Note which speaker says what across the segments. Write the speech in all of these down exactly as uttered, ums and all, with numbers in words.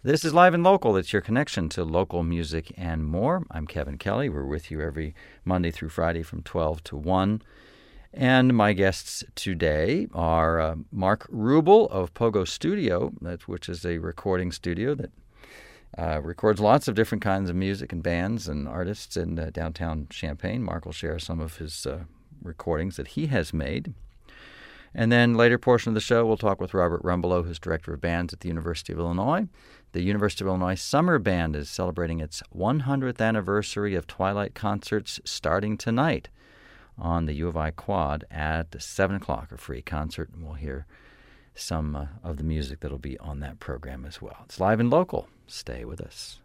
Speaker 1: This is Live and Local. It's your connection to local music and more. I'm Kevin Kelly. We're with you every Monday through Friday from twelve to one. And my guests today are uh, Mark Rubel of Pogo Studio, which is a recording studio that uh, records lots of different kinds of music and bands and artists in uh, downtown Champaign. Mark will share some of his uh, recordings that he has made. And then later portion of the show, we'll talk with Robert Rumbelow, who's director of bands at the University of Illinois. The University of Illinois Summer Band is celebrating its one hundredth anniversary of Twilight concerts starting tonight on the U of I Quad at seven o'clock, a free concert, and we'll hear some uh, of the music that'll be on that program as well. It's Live and Local. Stay with us.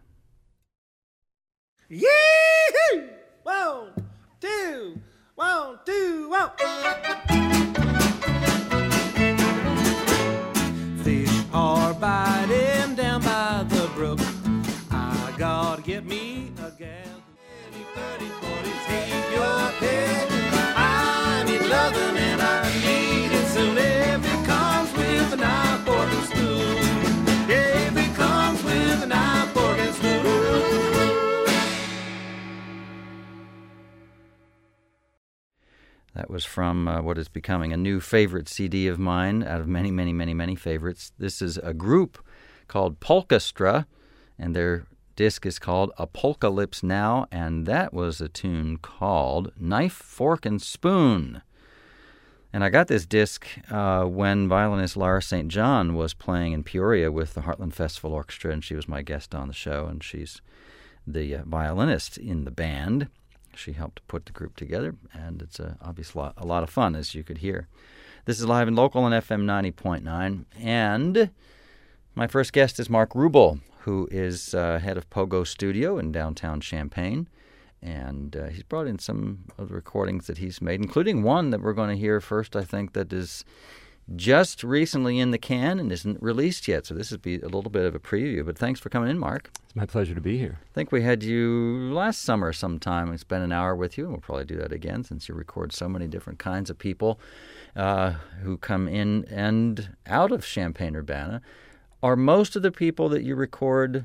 Speaker 2: Yee-hoo! One, two, one, two, one. Fish are biting down by the brook. I gotta get me a gal. thirty, forty, take your pick. I need loving and I need it soon. If it comes with a knife, fork, and spoon. If it comes with a knife, fork, and spoon.
Speaker 1: That was from uh, what is becoming a new favorite C D of mine out of many, many, many, many favorites. This is a group called Polkastra, and their disc is called Apocalypse Now, and that was a tune called Knife, Fork, and Spoon. And I got this disc uh, when violinist Lara Saint John was playing in Peoria with the Heartland Festival Orchestra, and she was my guest on the show, and she's the uh, violinist in the band. She helped put the group together, and it's a, obviously a lot of fun, as you could hear. This is Live and Local on F M ninety point nine, and my first guest is Mark Rubel, who is uh, head of Pogo Studio in downtown Champaign. And uh, he's brought in some of the recordings that he's made, including one that we're going to hear first, I think, that is just recently in the can and isn't released yet. So this would be a little bit of a preview. But thanks for coming in, Mark.
Speaker 3: It's my pleasure to be here.
Speaker 1: I think we had you last summer sometime. We spent an hour with you, and we'll probably do that again since you record so many different kinds of people uh, who come in and out of Champaign-Urbana. Are most of the people that you record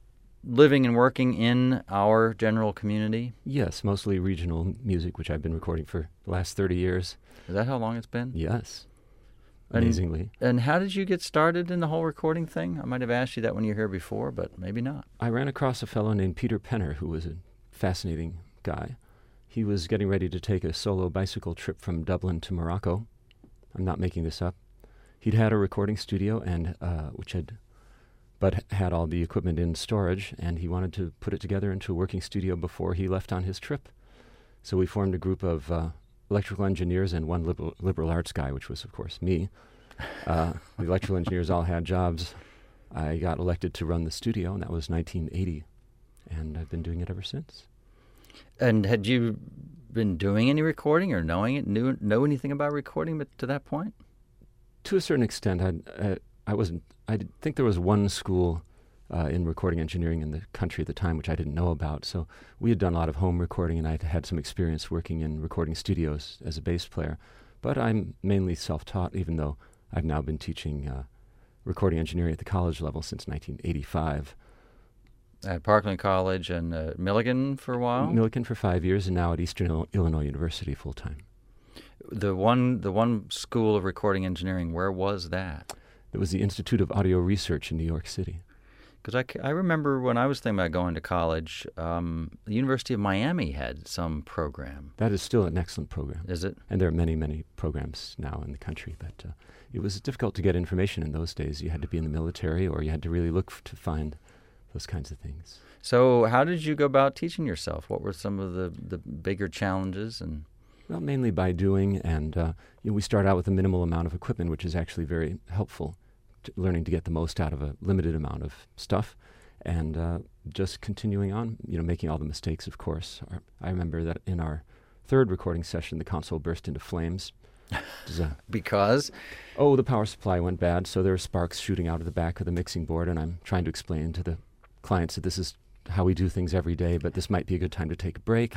Speaker 1: living and working in our general community?
Speaker 3: Yes, mostly regional music, which I've been recording for the last thirty years.
Speaker 1: Is that how long it's been?
Speaker 3: Yes,
Speaker 1: And-
Speaker 3: amazingly.
Speaker 1: And how did you get started in the whole recording thing? I might have asked you that when you were here before, but maybe not.
Speaker 3: I ran across a fellow named Peter Penner, who was a fascinating guy. He was getting ready to take a solo bicycle trip from Dublin to Morocco. I'm not making this up. He'd had a recording studio, and uh, which had, but had all the equipment in storage, and he wanted to put it together into a working studio before he left on his trip. So we formed a group of uh, electrical engineers and one liberal, liberal arts guy, which was, of course, me. Uh, the electrical engineers all had jobs. I got elected to run the studio, and that was nineteen eighty, and I've been doing it ever since.
Speaker 1: And had you been doing any recording or knowing it, knew know anything about recording but to that point?
Speaker 3: To a certain extent, I uh, I wasn't. I did think there was one school uh, in recording engineering in the country at the time which I didn't know about. So we had done a lot of home recording, and I had some experience working in recording studios as a bass player. But I'm mainly self-taught, even though I've now been teaching uh, recording engineering at the college level since nineteen eighty-five.
Speaker 1: At Parkland College and uh, Milligan for a while?
Speaker 3: Milligan for five years, and now at Eastern Il- Illinois University full-time.
Speaker 1: The one, the one school of recording engineering, where was that?
Speaker 3: It was the Institute of Audio Research in New York City.
Speaker 1: Because I, c- I remember when I was thinking about going to college, um, the University of Miami had some program.
Speaker 3: That is still an excellent program.
Speaker 1: Is it?
Speaker 3: And there are many, many programs now in the country, but uh, it was difficult to get information in those days. You had to be in the military, or you had to really look f- to find those kinds of things.
Speaker 1: So how did you go about teaching yourself? What were some of the, the bigger challenges? And
Speaker 3: Well, mainly by doing, and uh, you know, we start out with a minimal amount of equipment, which is actually very helpful, to learning to get the most out of a limited amount of stuff, and uh, just continuing on, you know, making all the mistakes, of course. Our, I remember that in our third recording session, the console burst into flames. A,
Speaker 1: because?
Speaker 3: Oh, the power supply went bad, so there were sparks shooting out of the back of the mixing board, and I'm trying to explain to the clients that this is how we do things every day, but this might be a good time to take a break.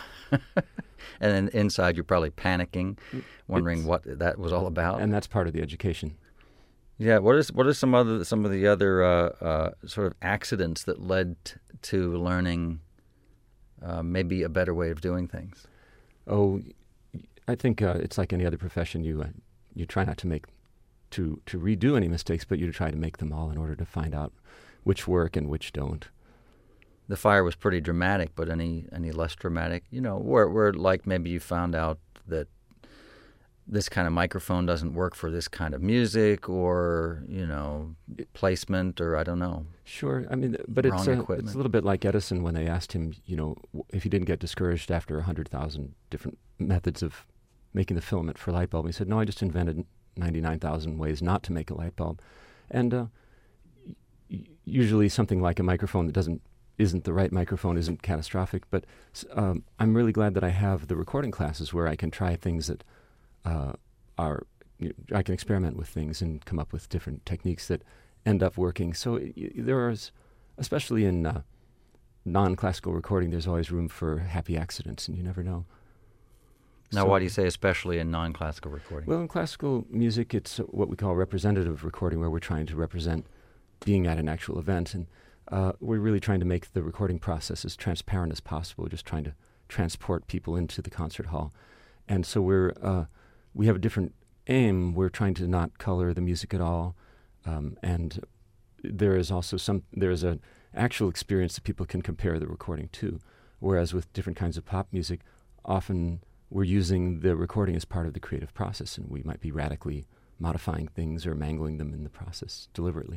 Speaker 1: And then inside you're probably panicking, wondering
Speaker 3: It's,
Speaker 1: what that was all about.
Speaker 3: And that's part of the education.
Speaker 1: Yeah. What is what are some other some of the other uh, uh, sort of accidents that led t- to learning uh, maybe a better way of doing things?
Speaker 3: Oh, I think uh, it's like any other profession. You uh, you try not to make to to redo any mistakes, but you try to make them all in order to find out which work and which don't.
Speaker 1: The fire was pretty dramatic, but any any less dramatic, you know, where where like maybe you found out that this kind of microphone doesn't work for this kind of music, or you know, placement, or I don't know.
Speaker 3: Sure, I mean, but
Speaker 1: Wrong
Speaker 3: it's a,
Speaker 1: equipment.
Speaker 3: it's a little bit like Edison when they asked him, you know, w- if he didn't get discouraged after a hundred thousand different methods of making the filament for a light bulb. He said, "No, I just invented ninety-nine thousand ways not to make a light bulb," and uh, y- usually something like a microphone that doesn't isn't the right microphone isn't catastrophic. But um, I'm really glad that I have the recording classes where I can try things that uh, are you know, I can experiment with things and come up with different techniques that end up working. So y- y- there is, especially in uh, non-classical recording, there's always room for happy accidents, and you never know.
Speaker 1: Now,
Speaker 3: So-
Speaker 1: why do you say especially in non-classical recording?
Speaker 3: Well, in classical music, it's uh, what we call representative recording, where we're trying to represent being at an actual event, and uh, we're really trying to make the recording process as transparent as possible. We're just trying to transport people into the concert hall, and so we're uh, we have a different aim. We're trying to not color the music at all, um, and there is also some there is an actual experience that people can compare the recording to. Whereas with different kinds of pop music, often we're using the recording as part of the creative process, and we might be radically modifying things or mangling them in the process deliberately.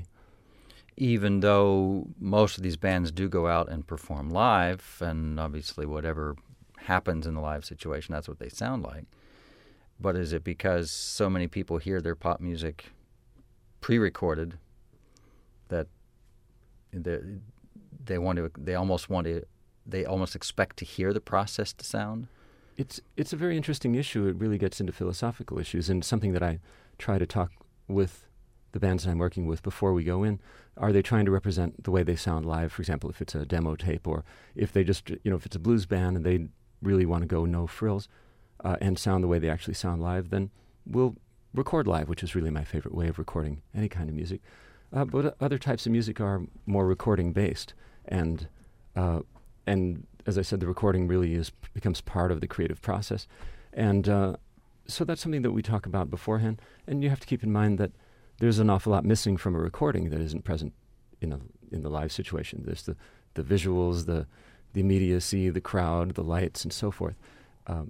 Speaker 1: Even though most of these bands do go out and perform live, and obviously whatever happens in the live situation, that's what they sound like. But is it because so many people hear their pop music pre-recorded that they, they want to, they almost want to, they almost expect to hear the processed sound?
Speaker 3: It's it's a very interesting issue. It really gets into philosophical issues, and something that I try to talk with the bands that I'm working with before we go in. Are they trying to represent the way they sound live, for example, if it's a demo tape, or if they just, you know, if it's a blues band and they really want to go no frills uh, and sound the way they actually sound live, then we'll record live, which is really my favorite way of recording any kind of music. Uh, but uh, other types of music are more recording-based, and uh, and as I said, the recording really is becomes part of the creative process, and uh, so that's something that we talk about beforehand. And you have to keep in mind that there's an awful lot missing from a recording that isn't present in a in the live situation. There's the the visuals, the the immediacy, the crowd, the lights, and so forth. Um,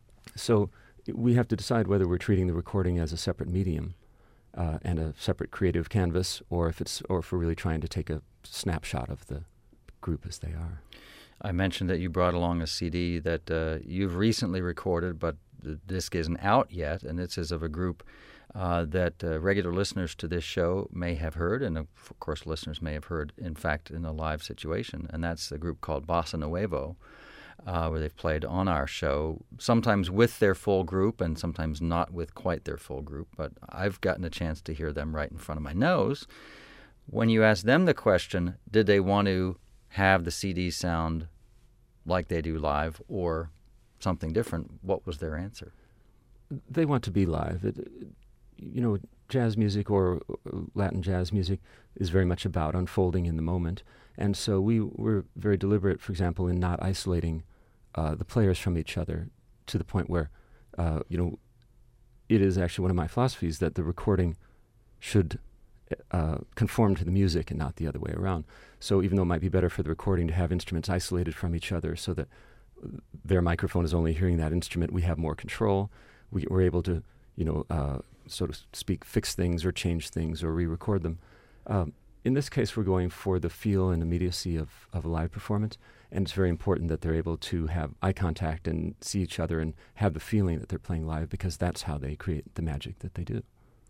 Speaker 3: so we have to decide whether we're treating the recording as a separate medium uh, and a separate creative canvas, or if it's or if we're really trying to take a snapshot of the group as they are.
Speaker 1: I mentioned that you brought along a C D that uh, you've recently recorded, but the disc isn't out yet, and this is of a group uh, that uh, regular listeners to this show may have heard, and of course listeners may have heard, in fact, in a live situation, and that's a group called Bossa Nuevo, uh, where they've played on our show, sometimes with their full group and sometimes not with quite their full group, but I've gotten a chance to hear them right in front of my nose. When you ask them the question, did they want to have the C D sound like they do live or something different, what was their answer?
Speaker 3: They want to be live. It, it, you know, jazz music or Latin jazz music is very much about unfolding in the moment. And so we were very deliberate, for example, in not isolating uh, the players from each other to the point where, uh, you know, it is actually one of my philosophies that the recording should uh, conform to the music and not the other way around. So even though it might be better for the recording to have instruments isolated from each other so that their microphone is only hearing that instrument, we have more control. We, we're able to, you know, uh, so to speak, fix things or change things or re-record them. Um, in this case, we're going for the feel and immediacy of, of a live performance, and it's very important that they're able to have eye contact and see each other and have the feeling that they're playing live, because that's how they create the magic that they do.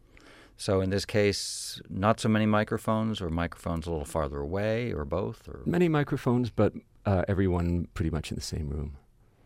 Speaker 1: So in this case, not so many microphones, or microphones a little farther away, or both? Or
Speaker 3: Many microphones, but uh, everyone pretty much in the same room.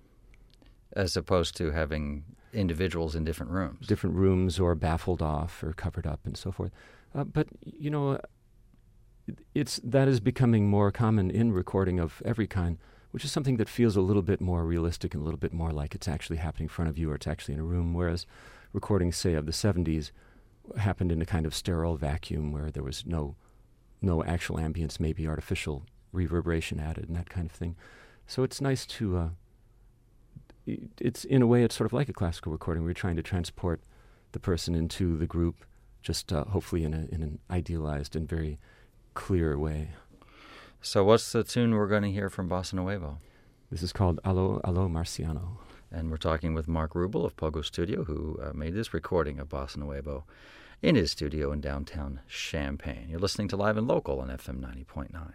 Speaker 1: As opposed to having individuals in different rooms.
Speaker 3: Different rooms or baffled off or covered up and so forth. Uh, but, you know, it's that is becoming more common in recording of every kind, which is something that feels a little bit more realistic and a little bit more like it's actually happening in front of you or it's actually in a room, whereas recordings, say, of the seventies, happened in a kind of sterile vacuum where there was no no actual ambience, maybe artificial reverberation added and that kind of thing. So it's nice to, uh, it's in a way, it's sort of like a classical recording. We're trying to transport the person into the group, just uh, hopefully in, a, in an idealized and very clear way.
Speaker 1: So what's the tune we're going to hear from Bossa Nuevo?
Speaker 3: This is called Allo, Allo Marciano.
Speaker 1: And we're talking with Mark Rubel of Pogo Studio, who uh, made this recording of Bossa Nuevo in his studio in downtown Champaign. You're listening to Live and Local on F M ninety point nine.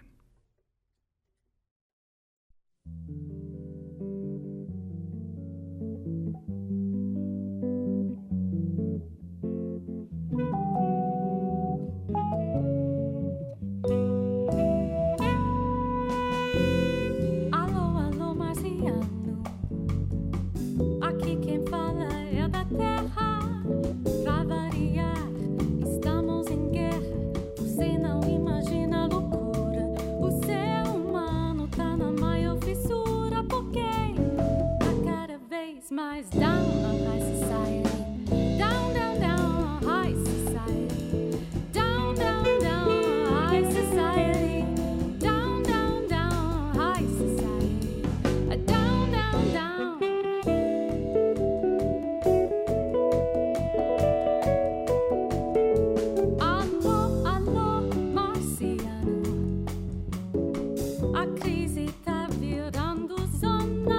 Speaker 4: Mais down on high society, down, down, down on high society, down, down, down on high society, down, down, down on high society, down, down, down. Alô, alô, marciano, a crise tá virando zona.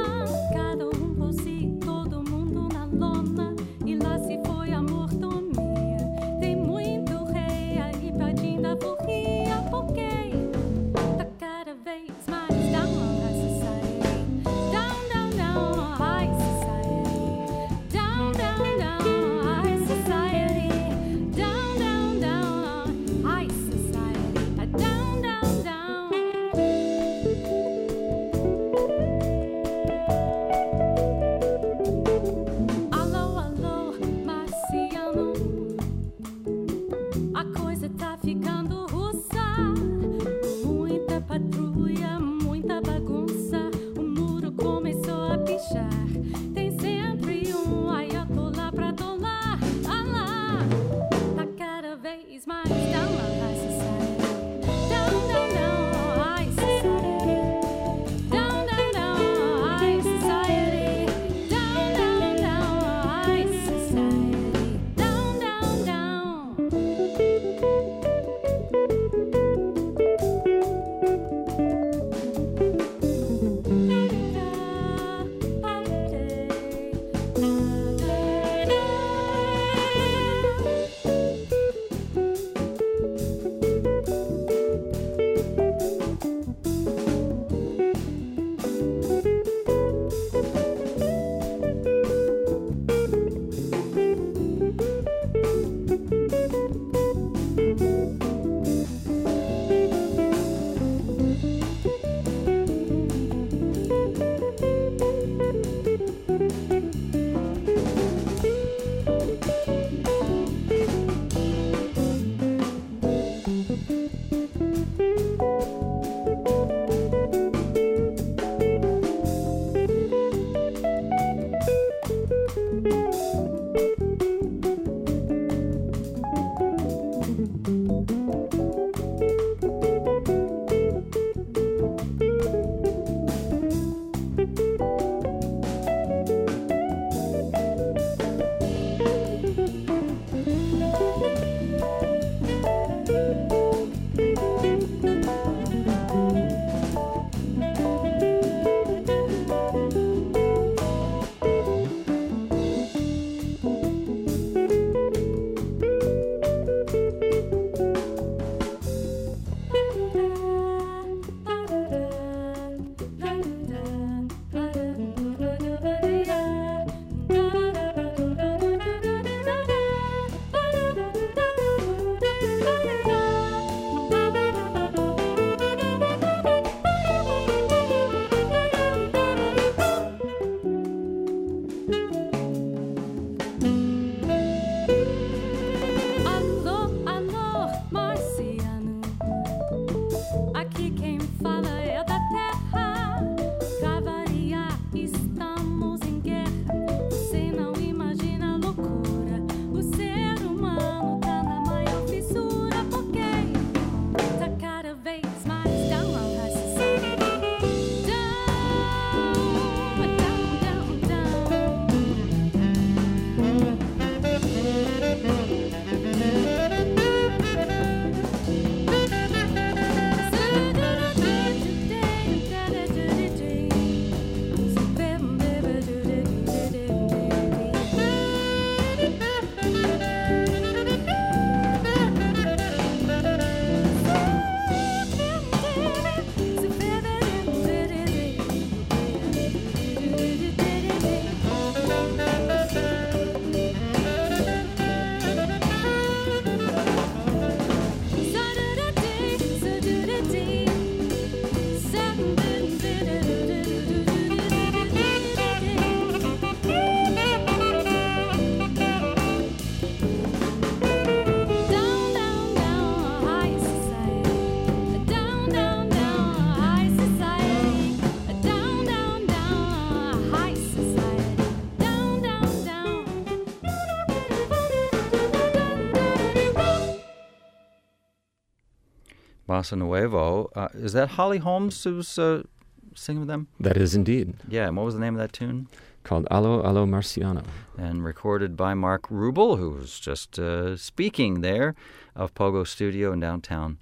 Speaker 1: Bossa Nuevo. Uh, is that Holly Holmes who's uh, singing with them?
Speaker 3: That is indeed.
Speaker 1: Yeah, and what was the name of that tune?
Speaker 3: Called Allo Allo Marciano.
Speaker 1: And recorded by Mark Rubel, who was just uh, speaking there of Pogo Studio in downtown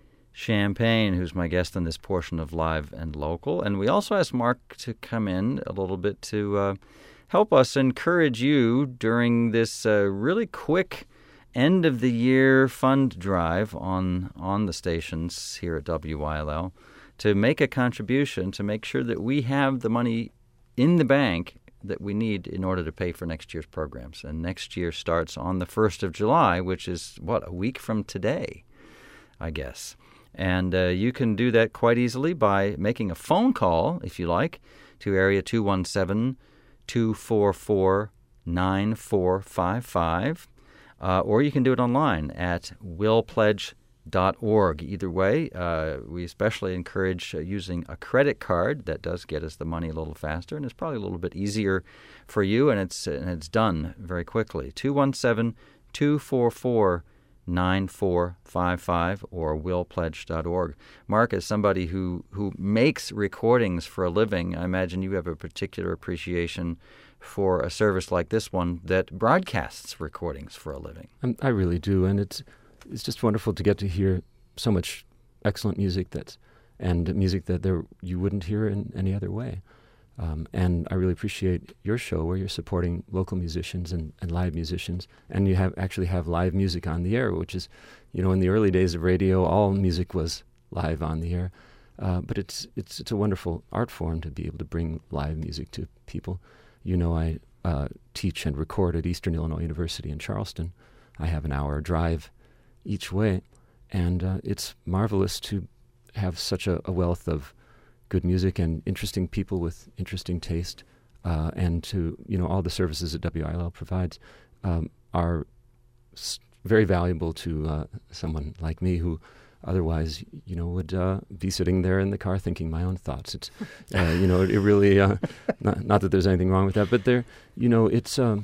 Speaker 1: Champaign, who's my guest in this portion of Live and Local. And we also asked Mark to come in a little bit to uh, help us encourage you during this uh, really quick end-of-the-year fund drive on, on the stations here at W Y L L to make a contribution to make sure that we have the money in the bank that we need in order to pay for next year's programs. And next year starts on the first of July, which is, what, a week from today, I guess. And uh, you can do that quite easily by making a phone call, if you like, to area two one seven, two four four, nine four five five. Uh, or you can do it online at will pledge dot org. Either way, uh, we especially encourage uh, using a credit card. That does get us the money a little faster, and it's probably a little bit easier for you, and it's and it's done very quickly. two one seven, two four four, nine four five five or will pledge dot org. Mark, as somebody who, who makes recordings for a living, I imagine you have a particular appreciation for a service like this one that broadcasts recordings for a living.
Speaker 3: Um, I really do, and it's it's just wonderful to get to hear so much excellent music that's and music that there you wouldn't hear in any other way. Um, and I really appreciate your show where you're supporting local musicians and, and live musicians, and you have actually have live music on the air, which is, you know, in the early days of radio, all music was live on the air. Uh, but it's it's it's a wonderful art form to be able to bring live music to people. You know, I uh, teach and record at Eastern Illinois University in Charleston. I have an hour drive each way, and uh, it's marvelous to have such a, a wealth of good music and interesting people with interesting taste, uh, and to, you know, all the services that W I L L provides um, are s- very valuable to uh, someone like me who otherwise, you know, would uh, be sitting there in the car thinking my own thoughts. It's, uh, you know, it, it really, uh, not, not that there's anything wrong with that, but there, you know, it's, um,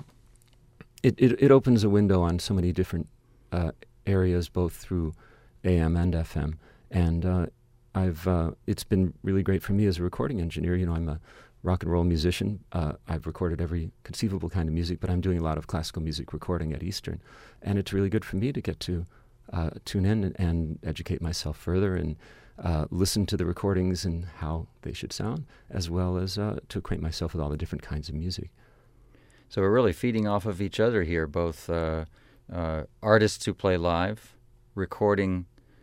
Speaker 3: it, it, it opens a window on so many different uh, areas, both through A M and F M. And uh, I've, uh, it's been really great for me as a recording engineer. You know, I'm a rock and roll musician. Uh, I've recorded every conceivable kind of music, but I'm doing a lot of classical music recording at Eastern. And it's really good for me to get to Uh, tune in and, and educate myself further and uh, listen to the recordings and how they should sound, as well as uh, to acquaint myself with all the different kinds of music.
Speaker 1: So we're really feeding off of each other here, both uh, uh, artists who play live, recording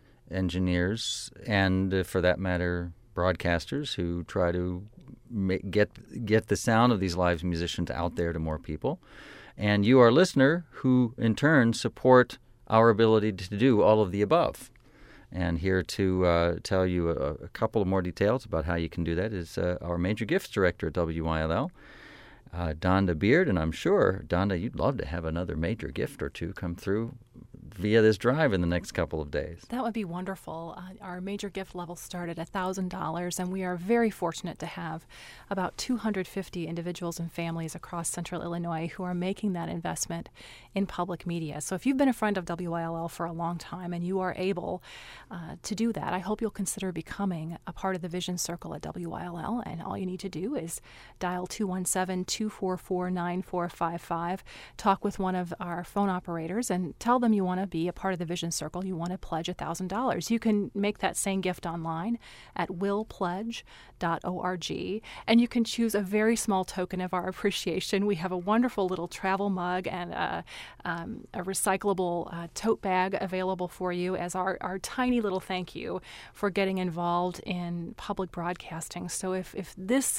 Speaker 1: engineers, and, uh, for that matter, broadcasters who try to ma- get get the sound of these live musicians out there to more people. And you, our listener, who in turn support our ability to do all of the above. And here to uh, tell you a, a couple of more details about how you can do that is uh, our Major Gifts Director at W Y L L, uh, Donda Beard. And I'm sure, Donda, you'd love to have another major gift or two come through via this drive in the next couple of days.
Speaker 5: That would be wonderful. Uh, our major gift level start at one thousand dollars, and we are very fortunate to have about two hundred fifty individuals and families across central Illinois who are making that investment in public media. So if you've been a friend of W I L L for a long time and you are able uh, to do that, I hope you'll consider becoming a part of the Vision Circle at W I L L. And all you need to do is dial two one seven, two four four, nine four five five, talk with one of our phone operators, and tell them you want to be a part of the Vision Circle, you want to pledge one thousand dollars. You can make that same gift online at will pledge dot org, and you can choose a very small token of our appreciation. We have a wonderful little travel mug and a, um, a recyclable uh, tote bag available for you as our, our tiny little thank you for getting involved in public broadcasting. So if, if this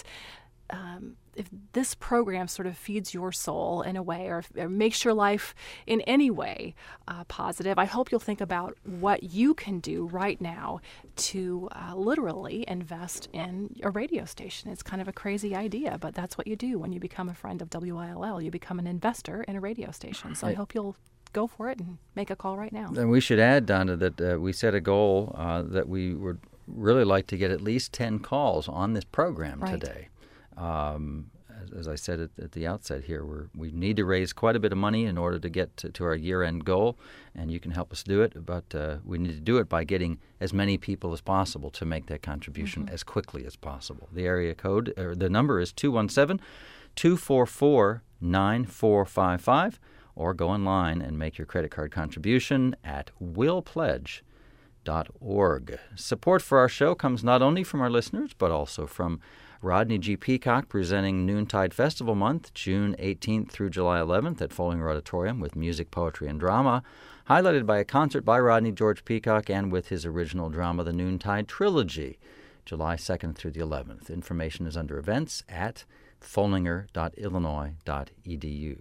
Speaker 5: Um, if this program sort of feeds your soul in a way, or, or makes your life in any way uh, positive, I hope you'll think about what you can do right now to uh, literally invest in a radio station. It's kind of a crazy idea, but that's what you do when you become a friend of W I L L. You become an investor in a radio station. So I hope you'll go for it and make a call right now.
Speaker 1: And we should add, Donna, that uh, we set a goal uh, that we would really like to get at least ten calls on this program
Speaker 5: Right.
Speaker 1: today. Um, as, as I said at, at the outset here, we're, we need to raise quite a bit of money in order to get to, to our year-end goal, and you can help us do it, but uh, we need to do it by getting as many people as possible to make that contribution mm-hmm. as quickly as possible. The area code, or the number is two one seven, two four four, nine four five five, or go online and make your credit card contribution at will pledge dot org. Support for our show comes not only from our listeners, but also from Rodney G. Peacock, presenting Noontide Festival Month, June eighteenth through July eleventh at Follinger Auditorium with music, poetry, and drama, highlighted by a concert by Rodney George Peacock and with his original drama, The Noontide Trilogy, July second through the eleventh. Information is under events at follinger dot illinois dot e d u.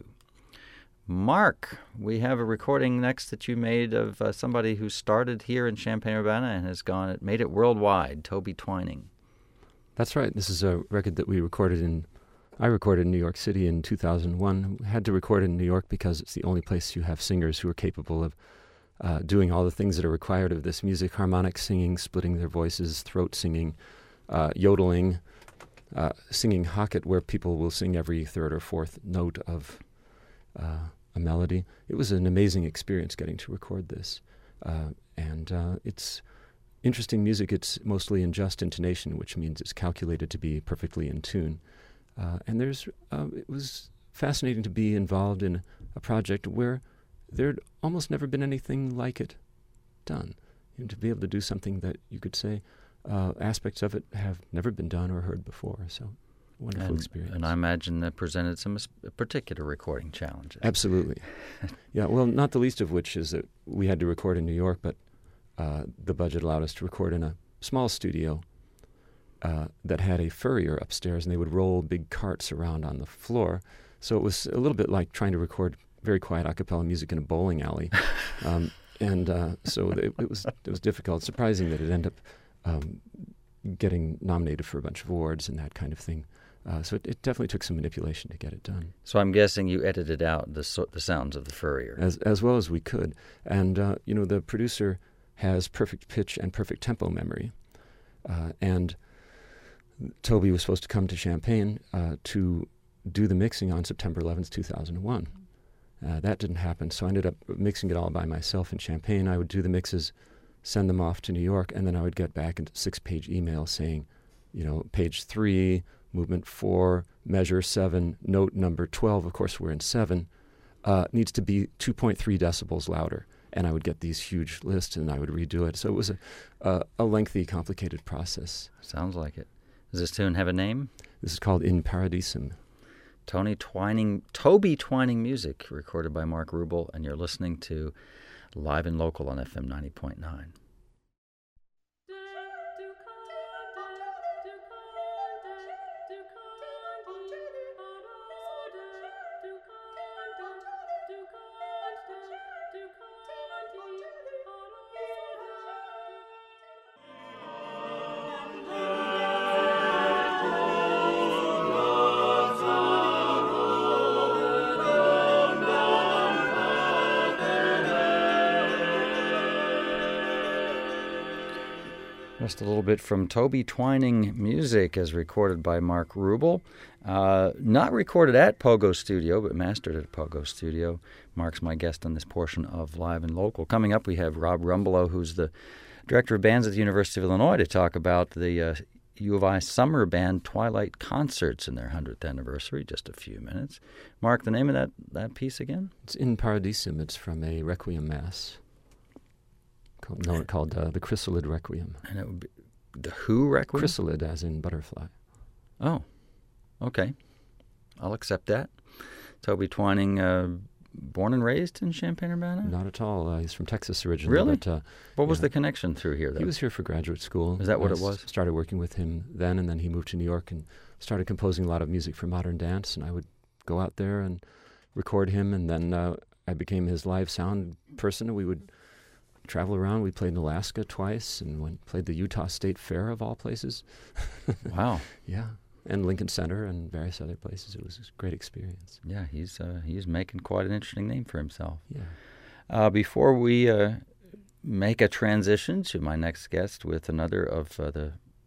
Speaker 1: Mark, we have a recording next that you made of uh, somebody who started here in Champaign-Urbana and has gone, made it worldwide, Toby Twining.
Speaker 3: That's right. This is a record that we recorded in, I recorded in New York City in two thousand one. We had to record in New York because it's the only place you have singers who are capable of uh, doing all the things that are required of this music: harmonic singing, splitting their voices, throat singing, uh, yodeling, uh, singing Hocket, where people will sing every third or fourth note of uh, a melody. It was an amazing experience getting to record this. Uh, and uh, it's interesting music. It's mostly in just intonation, which means it's calculated to be perfectly in tune. Uh, and there's, uh, it was fascinating to be involved in a project where there'd almost never been anything like it done. And to be able to do something that you could say uh, aspects of it have never been done or heard before. So wonderful
Speaker 1: and,
Speaker 3: experience.
Speaker 1: And I imagine that presented some particular recording challenges.
Speaker 3: Absolutely. Yeah, well, not the least of which is that we had to record in New York, but uh, the budget allowed us to record in a small studio uh, that had a furrier upstairs, and they would roll big carts around on the floor. So it was a little bit like trying to record very quiet a cappella music in a bowling alley. Um, and uh, so it, it was it was difficult. Surprising that it ended up um, getting nominated for a bunch of awards and that kind of thing. Uh, so it, it definitely took some manipulation to get it done.
Speaker 1: So I'm guessing you edited out the so, the sounds of the furrier.
Speaker 3: As as well as we could. And, uh, you know, the producer has perfect pitch and perfect tempo memory. Uh, and Toby was supposed to come to Champaign uh, to do the mixing on September eleventh, two thousand one. Uh, that didn't happen, so I ended up mixing it all by myself in Champaign. I would do the mixes, send them off to New York, and then I would get back a six-page email saying, you know, page three, movement four, measure seven, note number twelve, of course we're in seven, uh, needs to be two point three decibels louder. And I would get these huge lists, and I would redo it. So it was a, a, a lengthy, complicated process.
Speaker 1: Sounds like it. Does this tune have a name?
Speaker 3: This is called In Paradisum.
Speaker 1: Tony Twining, Toby Twining music, recorded by Mark Rubel, and you're listening to Live and Local on F M ninety point nine. Just a little bit from Toby Twining music as recorded by Mark Rubel. Uh, not recorded at Pogo Studio, but mastered at Pogo Studio. Mark's my guest on this portion of Live and Local. Coming up, we have Rob Rumbelow, who's the director of bands at the University of Illinois, to talk about the uh, U of I Summer Band Twilight Concerts in their hundredth anniversary. Just a few minutes. Mark, the name of that, that piece again?
Speaker 3: It's In Paradisum. It's from a Requiem Mass. Called, no, called uh, the Chrysalid Requiem.
Speaker 1: And it would be the Who Requiem?
Speaker 3: Chrysalid, as in butterfly.
Speaker 1: Oh, okay. I'll accept that. Toby Twining, uh, born and raised in Champaign-Urbana?
Speaker 3: Not at all. Uh, he's from Texas originally.
Speaker 1: Really?
Speaker 3: But, uh,
Speaker 1: what was
Speaker 3: yeah.
Speaker 1: the connection through here, though?
Speaker 3: He was here for graduate school.
Speaker 1: Is that what
Speaker 3: I
Speaker 1: it was?
Speaker 3: s- started working with him then, and then he moved to New York and started composing a lot of music for modern dance, and I would go out there and record him, and then uh, I became his live sound person, and we would travel around. We played in Alaska twice and went, played the Utah State Fair, of all places.
Speaker 1: Wow.
Speaker 3: Yeah, and Lincoln Center and various other places. It was a great experience.
Speaker 1: Yeah, he's uh, he's making quite an interesting name for himself.
Speaker 3: Yeah.
Speaker 1: Uh, before we uh, make a transition to my next guest with another of uh, the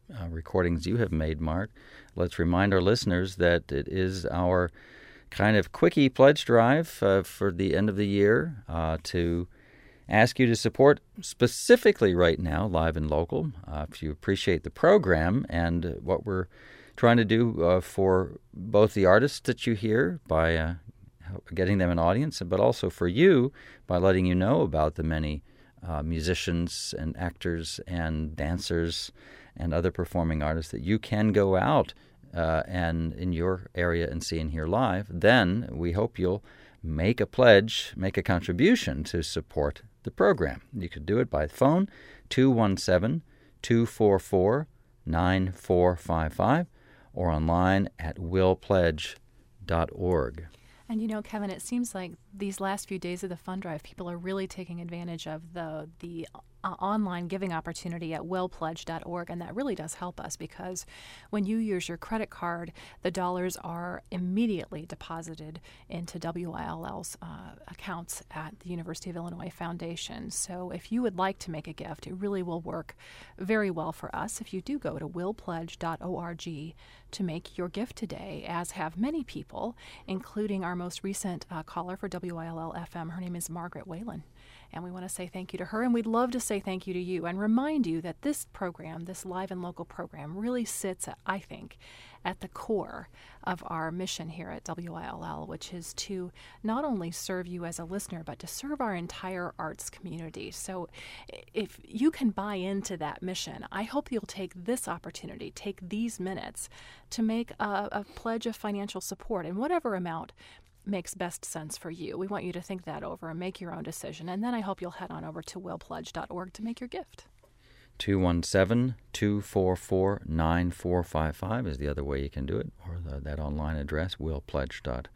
Speaker 1: uh, recordings you have made, Mark. Let's remind our listeners that it is our kind of quickie pledge drive uh, for the end of the year uh, to ask you to support specifically right now, live and local, uh, if you appreciate the program and what we're trying to do uh, for both the artists that you hear by uh, getting them an audience, but also for you by letting you know about the many uh, musicians and actors and dancers and other performing artists that you can go out uh, and in your area and see and hear live. Then we hope you'll make a pledge, make a contribution to support the program. You could do it by phone, two one seven, two four four, nine four five five, or online at will pledge dot org.
Speaker 5: And you know, Kevin, it seems like these last few days of the fund drive, people are really taking advantage of the the uh, online giving opportunity at will pledge dot org, and that really does help us because when you use your credit card, the dollars are immediately deposited into W I L L's uh, accounts at the University of Illinois Foundation. So if you would like to make a gift, it really will work very well for us if you do go to will pledge dot org to make your gift today, as have many people, including our most recent uh, caller for W I L L F M. Her name is Margaret Whalen. And we want to say thank you to her, and we'd love to say thank you to you and remind you that this program, this live and local program, really sits, at, I think, at the core of our mission here at W I L L, which is to not only serve you as a listener, but to serve our entire arts community. So if you can buy into that mission, I hope you'll take this opportunity, take these minutes to make a, a pledge of financial support in whatever amount makes best sense for you. We want you to think that over and make your own decision. And then I hope you'll head on over to will pledge dot org to make your gift.
Speaker 1: two one seven, two four four, nine four five five is the other way you can do it, or the, that online address, will pledge dot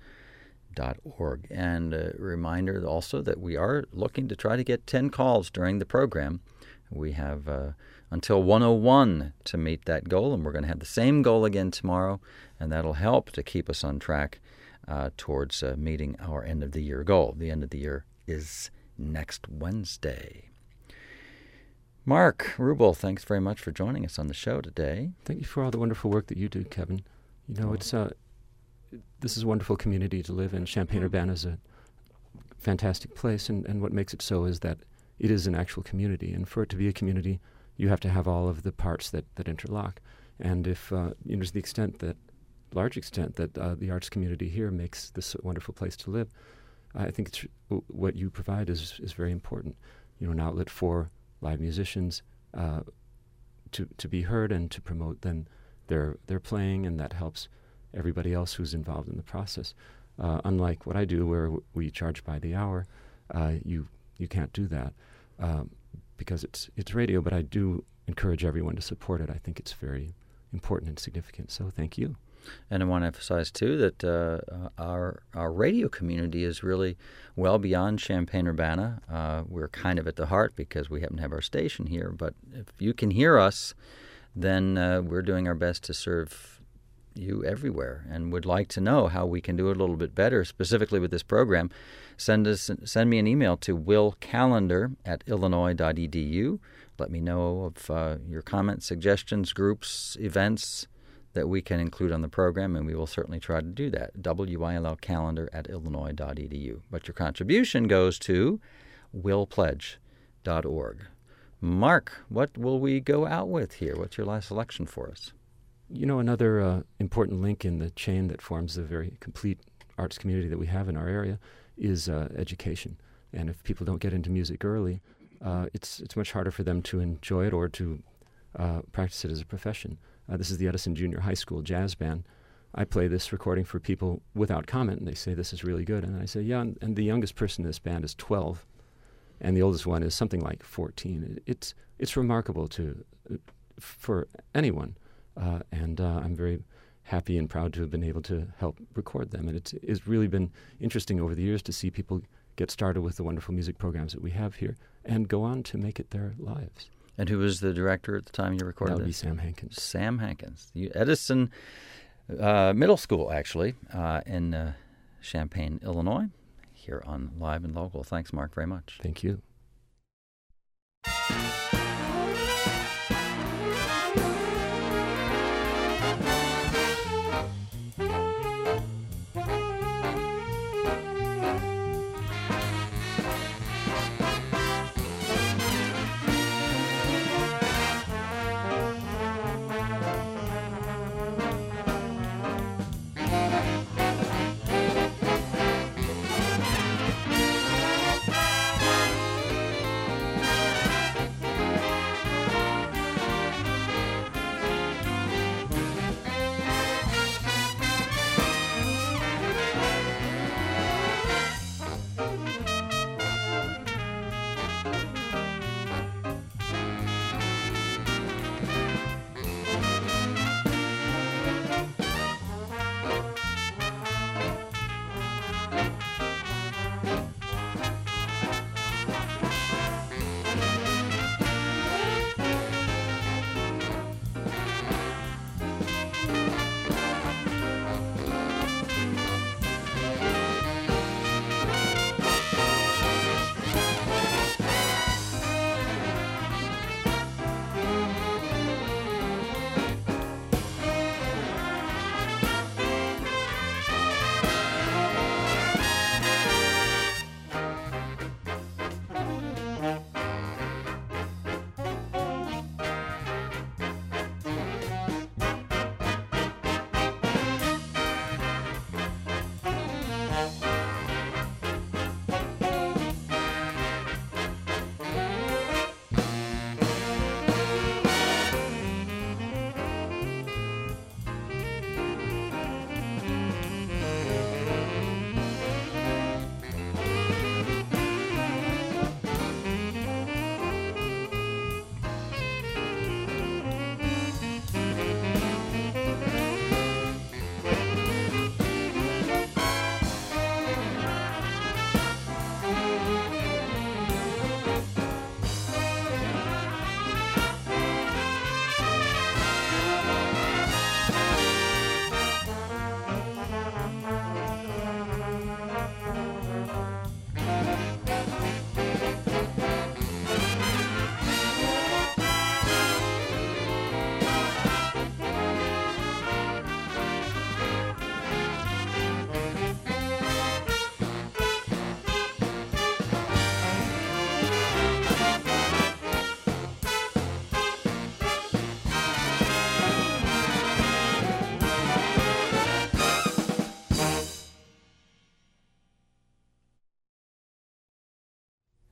Speaker 1: org. And a reminder also that we are looking to try to get ten calls during the program. We have uh, until one oh one to meet that goal, and we're going to have the same goal again tomorrow, and that'll help to keep us on track Uh, towards uh, meeting our end-of-the-year goal. The end of the year is next Wednesday. Mark Rubel, thanks very much for joining us on the show today.
Speaker 3: Thank you for all the wonderful work that you do, Kevin. You know, it's uh, this is a wonderful community to live in. Champaign-Urbana is a fantastic place, and, and what makes it so is that it is an actual community. And for it to be a community, you have to have all of the parts that, that interlock. And if, uh, you know, to the extent that large extent that uh, the arts community here makes this a wonderful place to live, I think it's, w- what you provide is is very important. You know, an outlet for live musicians uh, to to be heard and to promote then their their playing, and that helps everybody else who's involved in the process. Uh, unlike what I do, where w- we charge by the hour, uh, you you can't do that um, because it's it's radio. But I do encourage everyone to support it. I think it's very important and significant. So thank you.
Speaker 1: And I want to emphasize, too, that uh, our our radio community is really well beyond Champaign-Urbana. Uh, we're kind of at the heart because we happen to have our station here. But if you can hear us, then uh, we're doing our best to serve you everywhere, and would like to know how we can do it a little bit better, specifically with this program. Send us send me an email to willcalendar at illinois dot e d u. Let me know of uh, your comments, suggestions, groups, events that we can include on the program, and we will certainly try to do that. W I L L calendar at illinois dot e d u. But your contribution goes to will pledge dot org. Mark, what will we go out with here? What's your last selection for us?
Speaker 3: You know, another uh, important link in the chain that forms the very complete arts community that we have in our area is uh, education. And if people don't get into music early, uh, it's it's much harder for them to enjoy it or to uh, practice it as a profession. Uh, this is the Edison Junior High School Jazz Band. I play this recording for people without comment, and they say this is really good. And I say, yeah, and, and the youngest person in this band is twelve, and the oldest one is something like fourteen. It, it's it's remarkable to uh, for anyone, uh, and uh, I'm very happy and proud to have been able to help record them. And it's, it's really been interesting over the years to see people get started with the wonderful music programs that we have here and go on to make it their lives.
Speaker 1: And who was the director at the time you recorded
Speaker 3: That would
Speaker 1: this?
Speaker 3: be Sam Hankins.
Speaker 1: Sam Hankins. You, Edison uh, Middle School, actually, uh, in uh, Champaign, Illinois, here on Live and Local. Thanks, Mark, very much.
Speaker 3: Thank you.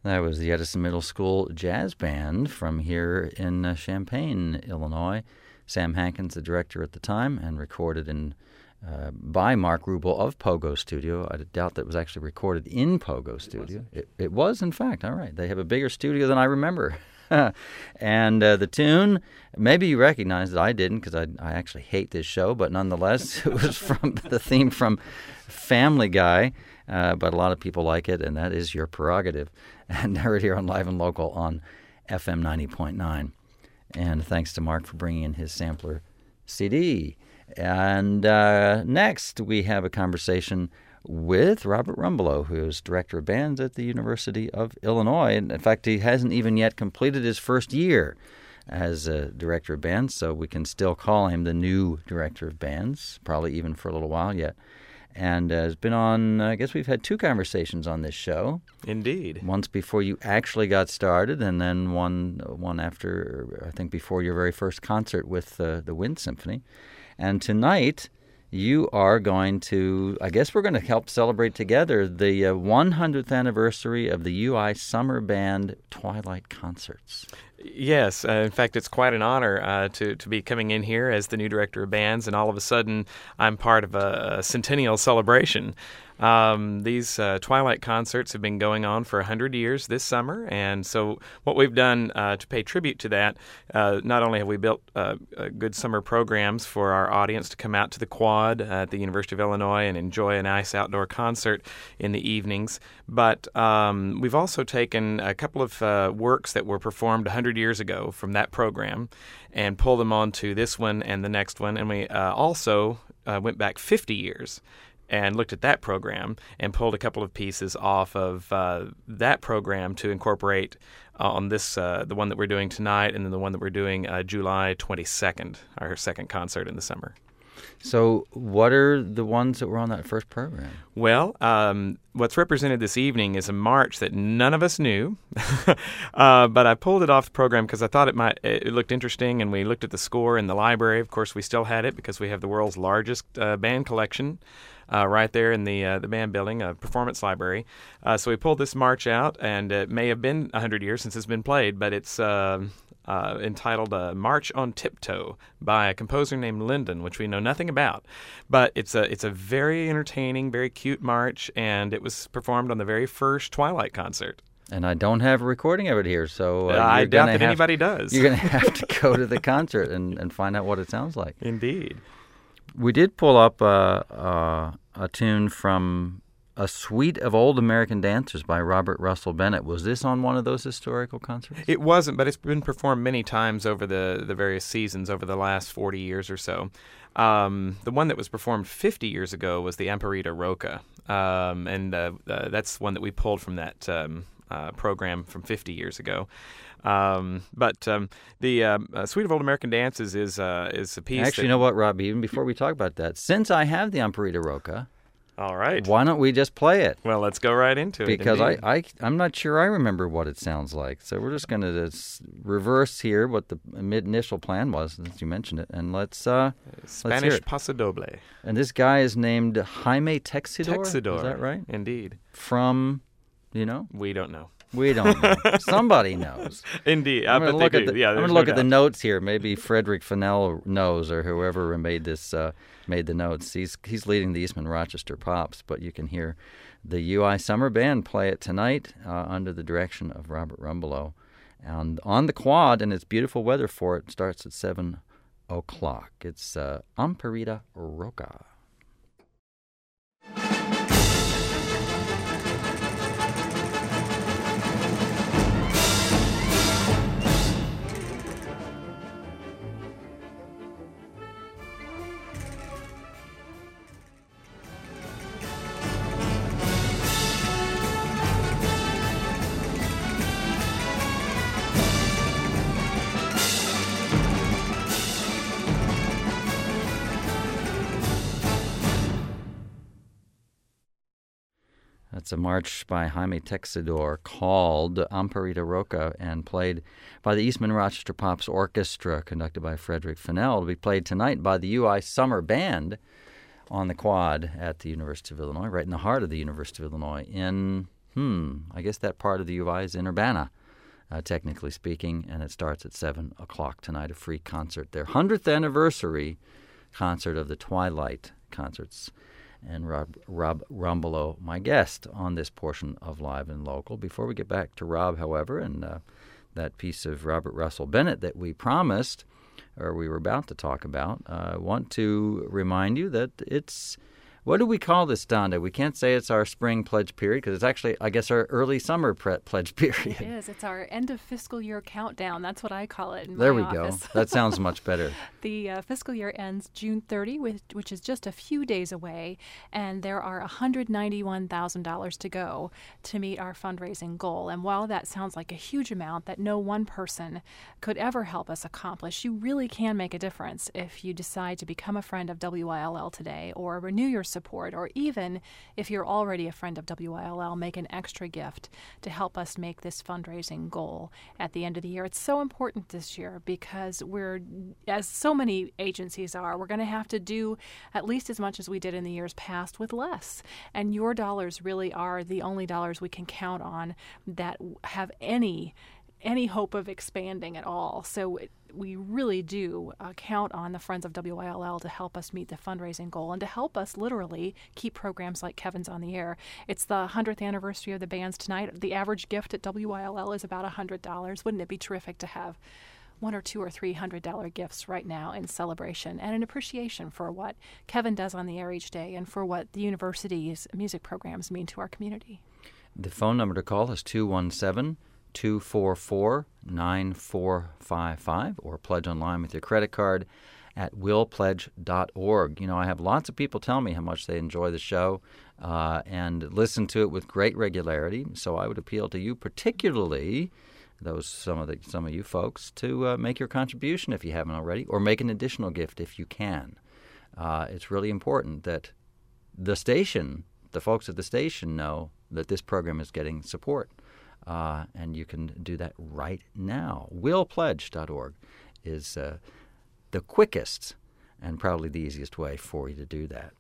Speaker 1: That was the Edison Middle School Jazz Band from here in uh, Champaign, Illinois. Sam Hankins, the director at the time, and recorded in uh, by Mark Rubel of Pogo Studio. I doubt that it was actually recorded in Pogo Studio. It, it was, in fact. All right. They have a bigger studio than I remember. And uh, the tune, maybe you recognize it. I didn't, because I, I actually hate this show, but nonetheless, it was from the theme from Family Guy. Uh, but a lot of people like it, and that is your prerogative. And heard here on Live and Local on F M ninety point nine. And thanks to Mark for bringing in his sampler C D. And uh, next, we have a conversation with Robert Rumbelow, who is director of bands at the University of Illinois. And in fact, he hasn't even yet completed his first year as a director of bands, so we can still call him the new director of bands, probably even for a little while yet. And uh, has been on, I guess we've had two conversations on this show.
Speaker 6: Indeed.
Speaker 1: Once before you actually got started, and then one one after, I think, before your very first concert with uh, the Wind Symphony. And tonight, you are going to, I guess we're going to help celebrate together the uh, one hundredth anniversary of the U I Summer Band Twilight Concerts.
Speaker 6: Yes. Uh, in fact, it's quite an honor uh, to, to be coming in here as the new director of bands, and all of a sudden I'm part of a, a centennial celebration. Um, these uh, Twilight Concerts have been going on for one hundred years this summer, and so what we've done uh, to pay tribute to that, uh, not only have we built uh, uh, good summer programs for our audience to come out to the Quad at the University of Illinois and enjoy a nice outdoor concert in the evenings, but um, we've also taken a couple of uh, works that were performed one hundred years ago from that program and pulled them onto this one and the next one, and we uh, also uh, went back fifty years and looked at that program and pulled a couple of pieces off of uh, that program to incorporate uh, on this, uh, the one that we're doing tonight, and then the one that we're doing uh, July twenty-second, our second concert in the summer.
Speaker 1: So what are the ones that were on that first program?
Speaker 6: Well, um, what's represented this evening is a march that none of us knew, uh, but I pulled it off the program because I thought it might. It looked interesting, and we looked at the score in the library. Of course, we still had it because we have the world's largest uh, band collection uh, right there in the uh, the band building, a performance library. Uh, so we pulled this march out, and it may have been one hundred years since it's been played, but it's uh, uh, entitled uh, March on Tiptoe by a composer named Linden, which we know nothing about. But it's a it's a very entertaining, very cute march, and it was performed on the very first Twilight concert.
Speaker 1: And I don't have a recording of it here, so uh,
Speaker 6: Uh, I
Speaker 1: you're
Speaker 6: doubt
Speaker 1: gonna
Speaker 6: that
Speaker 1: have-
Speaker 6: anybody does.
Speaker 1: You're going to have to go to the concert and, and find out what it sounds like.
Speaker 6: Indeed.
Speaker 1: We did pull up uh, uh, a tune from A Suite of Old American Dancers by Robert Russell Bennett. Was this on one of those historical concerts?
Speaker 6: It wasn't, but it's been performed many times over the, the various seasons over the last forty years or so. Um, the one that was performed fifty years ago was the Amparita Roca, um, and uh, uh, that's one that we pulled from that um, uh, program from fifty years ago. Um, but um, the uh, uh, Suite of Old American Dances is uh, is a piece.
Speaker 1: Actually,
Speaker 6: that,
Speaker 1: you know what, Robbie? Even before we talk about that, since I have the Amparita Roca,
Speaker 6: all right.
Speaker 1: why don't we just play it?
Speaker 6: Well, let's go right into it.
Speaker 1: Because I,
Speaker 6: indeed.
Speaker 1: I, I'm not sure I remember what it sounds like. So we're just going to reverse here what the mid initial plan was, since you mentioned it. And let's, uh, let's hear
Speaker 6: Spanish
Speaker 1: it.
Speaker 6: Paso Doble.
Speaker 1: And this guy is named Jaime Texidor?
Speaker 6: Texidor.
Speaker 1: Is that right?
Speaker 6: Indeed.
Speaker 1: From, you know?
Speaker 6: We don't know.
Speaker 1: We don't know. Somebody knows.
Speaker 6: Indeed. I
Speaker 1: I'm going
Speaker 6: bet
Speaker 1: to look
Speaker 6: they
Speaker 1: at
Speaker 6: do.
Speaker 1: the,
Speaker 6: Yeah,
Speaker 1: I'm
Speaker 6: there's
Speaker 1: gonna
Speaker 6: no
Speaker 1: look at the
Speaker 6: doubt.
Speaker 1: notes here. Maybe Frederick Fennell knows, or whoever made this uh, made the notes. He's he's leading the Eastman Rochester Pops, but you can hear the U I Summer Band play it tonight uh, under the direction of Robert Rumbelow, and on the Quad, and it's beautiful weather for it. Starts at seven o'clock. It's uh, Amparita Roca. That's a march by Jaime Texidor called Amparita Roca and played by the Eastman Rochester Pops Orchestra, conducted by Frederick Fennell, to be played tonight by the U I Summer Band on the Quad at the University of Illinois, right in the heart of the University of Illinois in, Hmm, I guess that part of the U I is in Urbana, uh, technically speaking, and it starts at seven o'clock tonight, a free concert. Their hundredth anniversary concert of the Twilight Concerts. And Rob, Rob Rumbelow, my guest on this portion of Live and Local. Before we get back to Rob, however, and uh, that piece of Robert Russell Bennett that we promised, or we were about to talk about, uh, I want to remind you that it's, what do we call this, Donda? We can't say it's our spring pledge period because it's actually, I guess, our early summer pre- pledge period.
Speaker 5: It is. It's our end of fiscal year countdown. That's what I call it in
Speaker 1: There
Speaker 5: my
Speaker 1: we
Speaker 5: office.
Speaker 1: go. That sounds much better.
Speaker 5: The uh, fiscal year ends June thirtieth, which, which is just a few days away, and there are one hundred ninety-one thousand dollars to go to meet our fundraising goal. And while that sounds like a huge amount that no one person could ever help us accomplish, you really can make a difference if you decide to become a friend of W I L L today, or renew your support, or even if you're already a friend of W I L L, make an extra gift to help us make this fundraising goal at the end of the year. It's so important this year because we're, as so many agencies are, we're going to have to do at least as much as we did in the years past with less. And your dollars really are the only dollars we can count on that have any any hope of expanding at all. So it, we really do uh, count on the Friends of W I L L to help us meet the fundraising goal and to help us literally keep programs like Kevin's on the air. It's the hundredth anniversary of the bands tonight. The average gift at W I L L is about one hundred dollars. Wouldn't it be terrific to have one or two or three hundred dollar gifts right now in celebration and an appreciation for what Kevin does on the air each day and for what the university's music programs mean to our community?
Speaker 1: The phone number to call is two one seven, two four four, nine four five five or pledge online with your credit card at will pledge dot org. You know, I have lots of people tell me how much they enjoy the show uh, and listen to it with great regularity. So I would appeal to you, particularly those some of the some of you folks, to uh, make your contribution if you haven't already, or make an additional gift if you can. Uh, it's really important that the station, the folks at the station, know that this program is getting support. Uh, and you can do that right now. will pledge dot org is uh, the quickest and probably the easiest way for you to do that.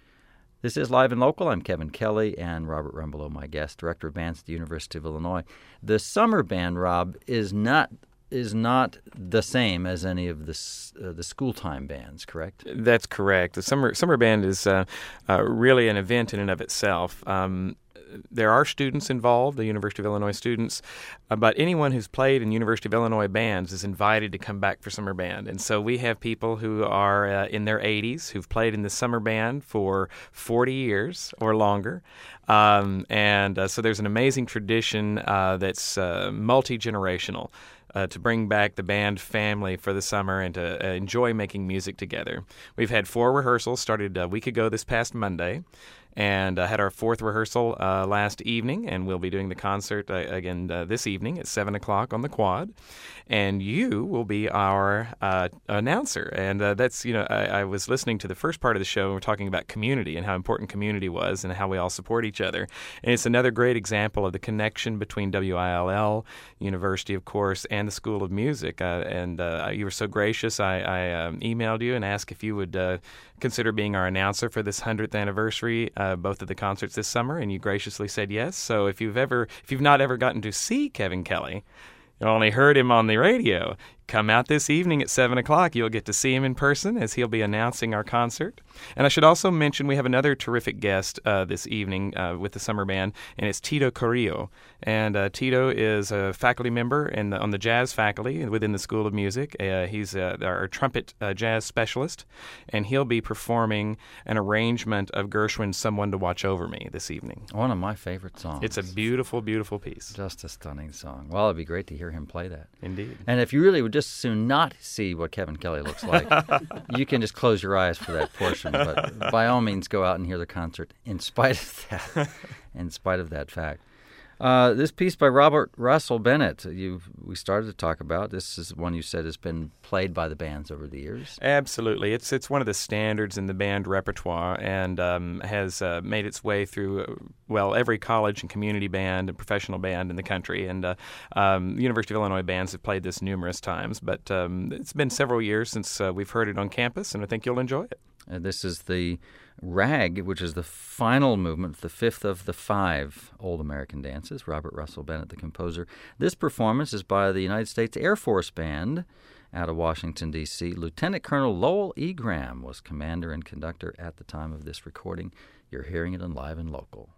Speaker 1: This is Live and Local. I'm Kevin Kelly, and Robert Rumbelow, my guest, Director of Bands at the University of Illinois. The summer band, Rob, is not is not the same as any of the uh, the school time bands, correct?
Speaker 6: That's correct. The summer summer band is uh, uh, really an event in and of itself. Um, There are students involved, the University of Illinois students, uh, but anyone who's played in University of Illinois bands is invited to come back for summer band. And so we have people who are uh, in their eighties who've played in the summer band for forty years or longer. Um, and uh, so there's an amazing tradition uh, that's uh, multi-generational. Uh, to bring back the band family for the summer and to uh, enjoy making music together. We've had four rehearsals, started a week ago this past Monday, and uh, had our fourth rehearsal uh, last evening, and we'll be doing the concert uh, again uh, this evening at seven o'clock on the Quad. And you will be our uh, announcer. And uh, that's, you know, I, I was listening to the first part of the show, and we're talking about community and how important community was and how we all support each other. And it's another great example of the connection between W I L L, University, of course, and the School of Music. Uh, and uh, you were so gracious, I, I um, emailed you and asked if you would uh, consider being our announcer for this hundredth anniversary, uh, both of the concerts this summer, and you graciously said yes. So if you've ever, if you've not ever gotten to see Kevin Kelly, you only heard him on the radio, come out this evening at seven o'clock. You'll get to see him in person as he'll be announcing our concert. And I should also mention we have another terrific guest uh, this evening uh, with the summer band, and it's Tito Carrillo. And uh, Tito is a faculty member in the, on the jazz faculty within the School of Music. Uh, he's uh, our trumpet uh, jazz specialist, and he'll be performing an arrangement of Gershwin's Someone to Watch Over Me this evening.
Speaker 1: One of my favorite songs.
Speaker 6: It's a beautiful, beautiful piece.
Speaker 1: Just a stunning song. Well, it'd be great to hear him play that.
Speaker 6: Indeed.
Speaker 1: And if you really would just as soon not see what Kevin Kelly looks like, you can just close your eyes for that portion. But by all means, go out and hear the concert in spite of that, in spite of that fact. Uh, this piece by Robert Russell Bennett, you we started to talk about. This is one you said has been played by the bands over the years.
Speaker 6: Absolutely. It's it's one of the standards in the band repertoire and um, has uh, made its way through, uh, well, every college and community band and professional band in the country. And uh, um, University of Illinois bands have played this numerous times, but um, it's been several years since uh, we've heard it on campus, and I think you'll enjoy it.
Speaker 1: Uh, this is the Rag, which is the final movement, the fifth of the five Old American Dances. Robert Russell Bennett, the composer. This performance is by the United States Air Force Band out of Washington, D C Lieutenant Colonel Lowell E. Graham was commander and conductor at the time of this recording. You're hearing it on Live and Local.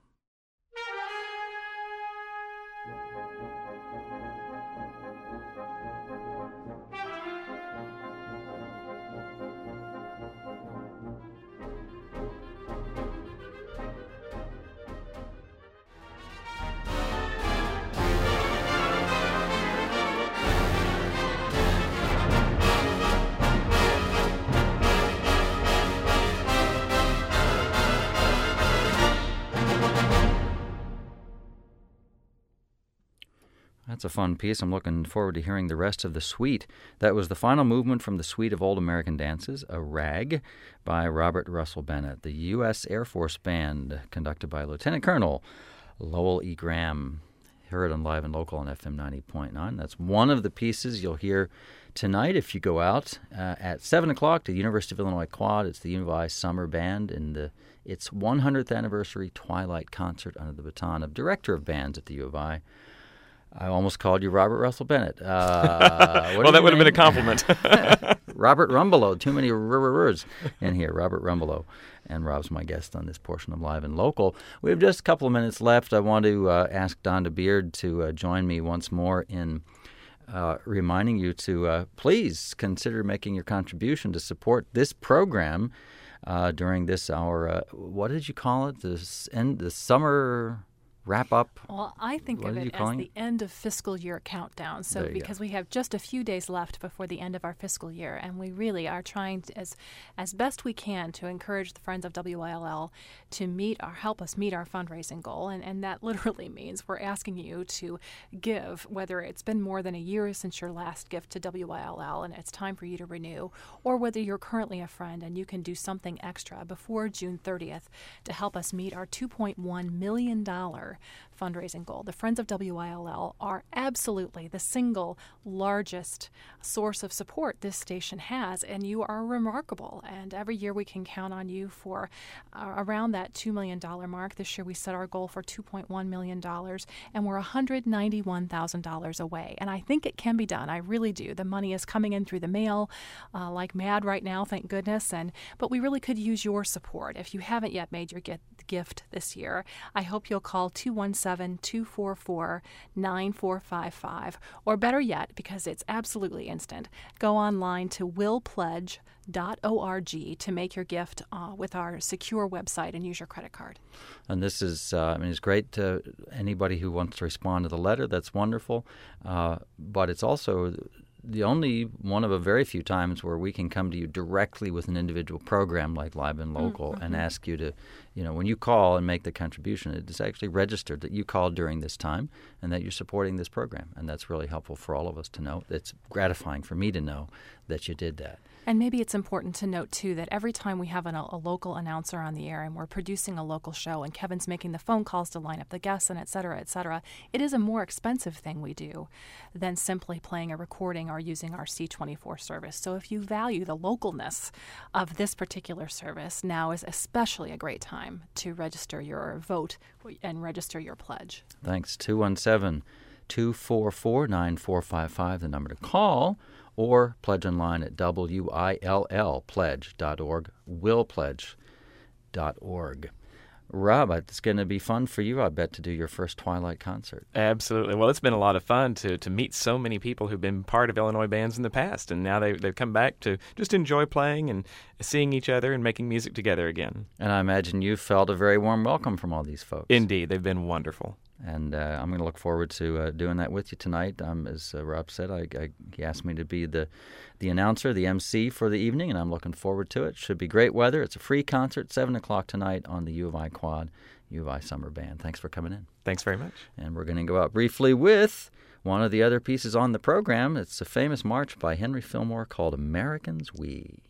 Speaker 1: That's a fun piece. I'm looking forward to hearing the rest of the suite. That was the final movement from the suite of Old American Dances, a Rag, by Robert Russell Bennett, the U S Air Force Band, conducted by Lieutenant Colonel Lowell E. Graham. Heard on Live and Local on F M ninety point nine. That's one of the pieces you'll hear tonight if you go out uh, at seven o'clock to the University of Illinois Quad. It's the U of I Summer Band in the its one hundredth anniversary Twilight Concert under the baton of Director of Bands at the U of I. I almost called you Robert Russell Bennett. Uh,
Speaker 6: well, that would have been a compliment.
Speaker 1: Robert Rumbelow. Too many words in here. Robert Rumbelow. And Rob's my guest on this portion of Live and Local. We have just a couple of minutes left. I want to uh, ask Donda Beard to uh, join me once more in uh, reminding you to uh, please consider making your contribution to support this program uh, during this our, uh, what did you call it? This end, the summer... wrap up?
Speaker 5: Well, I think
Speaker 1: What
Speaker 5: of
Speaker 1: are you
Speaker 5: it as
Speaker 1: calling
Speaker 5: the
Speaker 1: it?
Speaker 5: end of fiscal year countdown. So
Speaker 1: There you
Speaker 5: because
Speaker 1: go.
Speaker 5: we have just a few days left before the end of our fiscal year, and we really are trying to, as as best we can to encourage the Friends of W I L L to meet our help us meet our fundraising goal, and and that literally means we're asking you to give, whether it's been more than a year since your last gift to W I L L and it's time for you to renew, or whether you're currently a friend and you can do something extra before June thirtieth to help us meet our two point one million dollars fundraising goal. The Friends of W I L L are absolutely the single largest source of support this station has, and you are remarkable. And every year we can count on you for uh, around that two million dollars mark. This year we set our goal for two point one million dollars, and we're one hundred ninety-one thousand dollars away. And I think it can be done. I really do. The money is coming in through the mail uh, like mad right now, thank goodness. And but we really could use your support. If you haven't yet made your get, gift this year, I hope you'll call two one seven, two four four, nine four five five, or better yet, because it's absolutely instant, go online to will pledge dot org to make your gift uh, with our secure website and use your credit card.
Speaker 1: And this is, uh, I mean, it's great to anybody who wants to respond to the letter. That's wonderful. Uh, but it's also the only one of a very few times where we can come to you directly with an individual program like Live and Local
Speaker 5: Mm-hmm.
Speaker 1: and ask you to, you know, when you call and make the contribution, it is actually registered that you called during this time and that you're supporting this program. And that's really helpful for all of us to know. It's gratifying for me to know that you did that.
Speaker 5: And maybe it's important to note, too, that every time we have an, a local announcer on the air and we're producing a local show and Kevin's making the phone calls to line up the guests and et cetera, et cetera, it is a more expensive thing we do than simply playing a recording or using our C twenty-four service. So if you value the localness of this particular service, now is especially a great time to register your vote and register your pledge.
Speaker 1: Thanks. two one seven, two four four, nine four five five, the number to call, or pledge online at W I L L pledge dot org, will pledge dot org. Rob, it's going to be fun for you, I bet, to do your first Twilight concert.
Speaker 6: Absolutely. Well, it's been a lot of fun to, to meet so many people who've been part of Illinois bands in the past, and now they, they've come back to just enjoy playing and seeing each other and making music together again.
Speaker 1: And I imagine you felt a very warm welcome from all these folks.
Speaker 6: Indeed. They've been wonderful.
Speaker 1: And uh, I'm going to look forward to uh, doing that with you tonight. Um, as uh, Rob said, I, I, he asked me to be the, the announcer, the M C for the evening, and I'm looking forward to it. Should be great weather. It's a free concert, seven o'clock tonight on the U of I Quad, U of I Summer Band. Thanks for coming in.
Speaker 6: Thanks very much.
Speaker 1: And we're going to go out briefly with one of the other pieces on the program. It's a famous march by Henry Fillmore called Americans We.